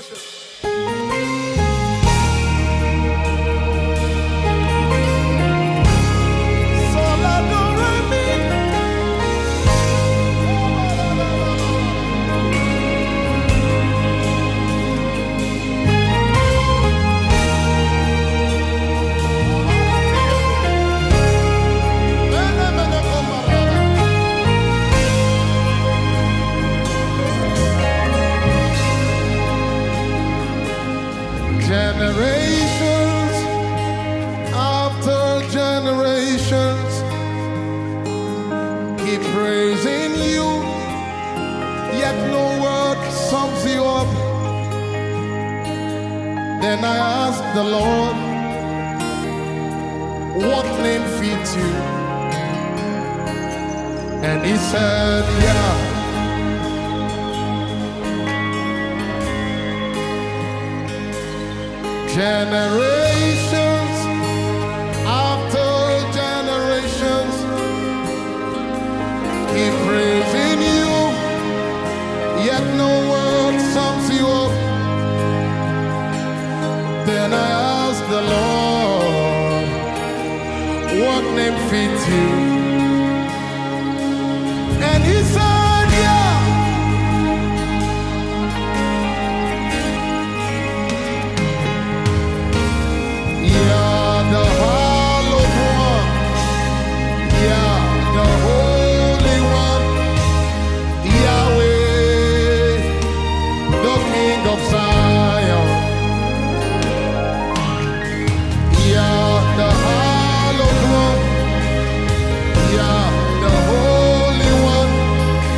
Generations after generations keep praising you, yet no word sums you up. Then I asked the Lord, what name fits you? And he said, yeah. Generations after generations keep praising you, yet no word sums you up. Then I asked the Lord, what name fits you? And he said, yeah. The hallowed one, yeah, the holy one, Yahweh, the King of Zion, yeah, the hallowed one, yeah, the holy one,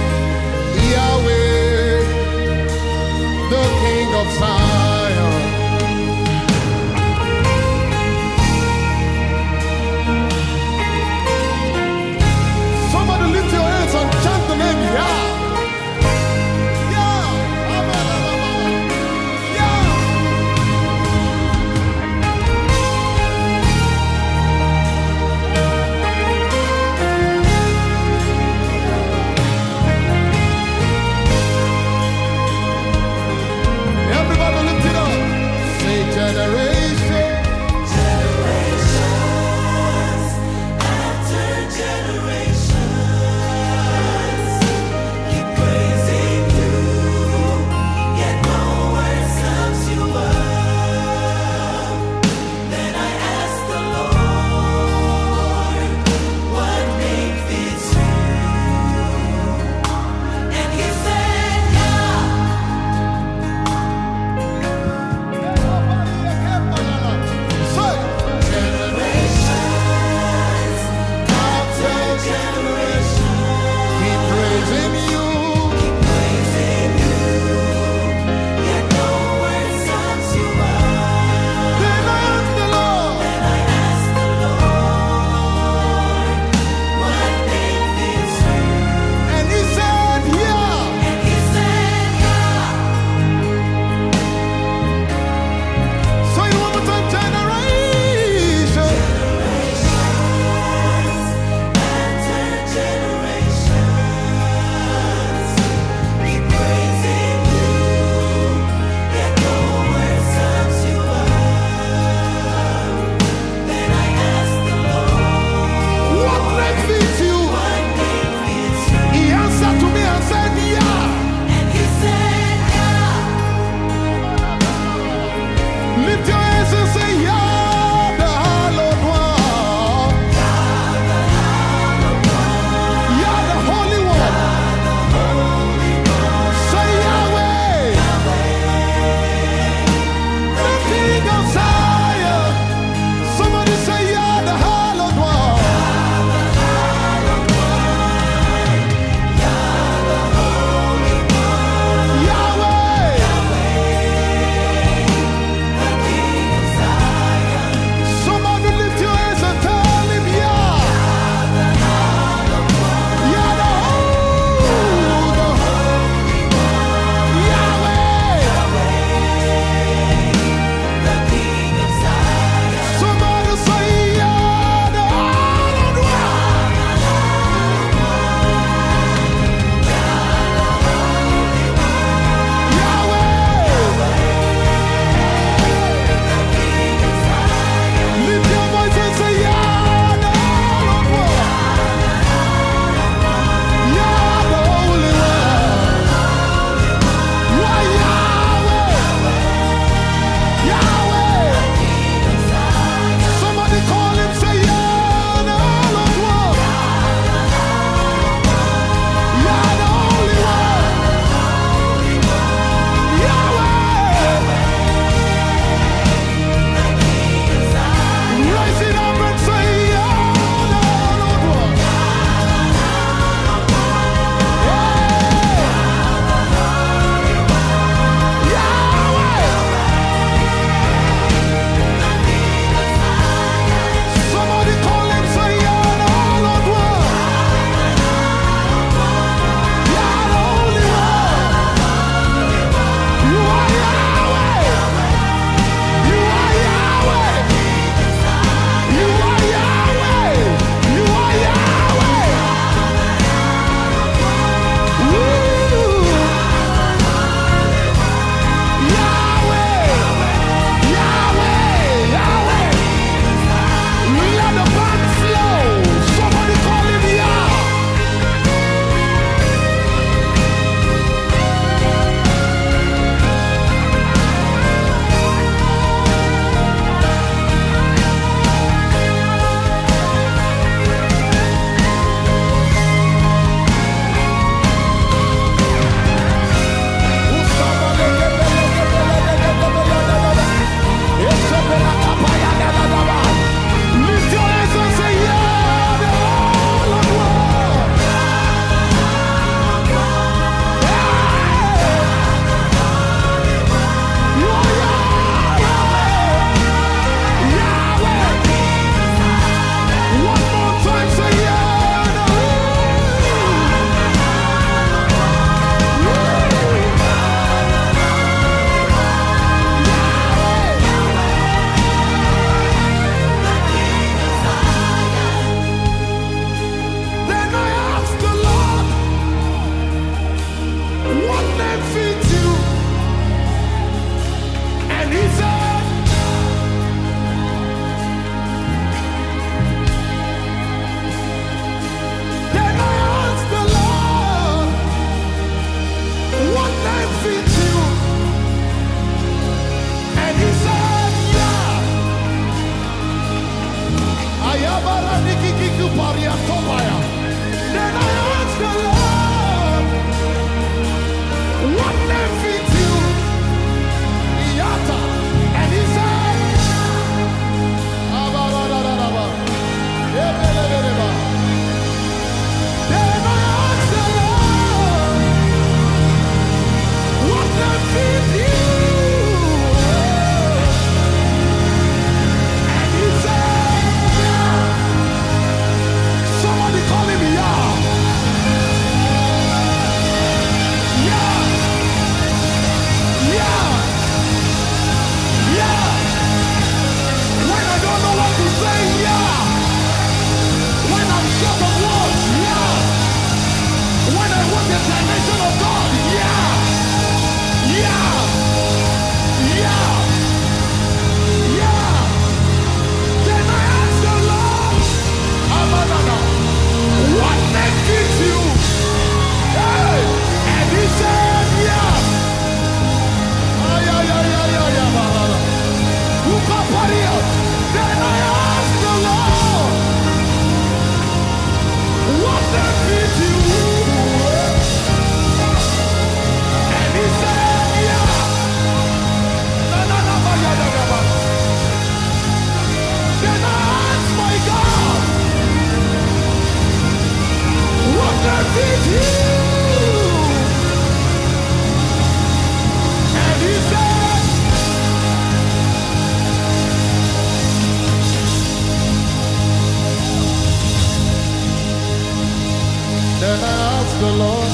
asked the Lord,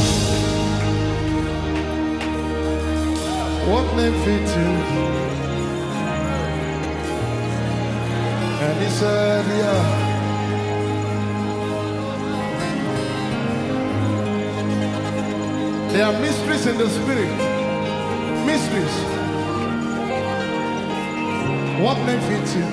what name fits you? And he said, yeah. There are mysteries in the spirit. Mysteries. What name fits you?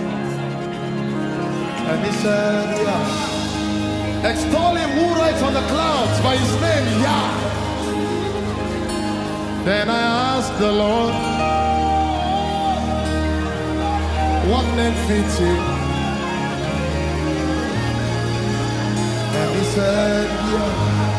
And he said, yeah. Extol him who rides on the clouds by his name, Yah. Then I asked the Lord, what name fits you? And he said, yeah.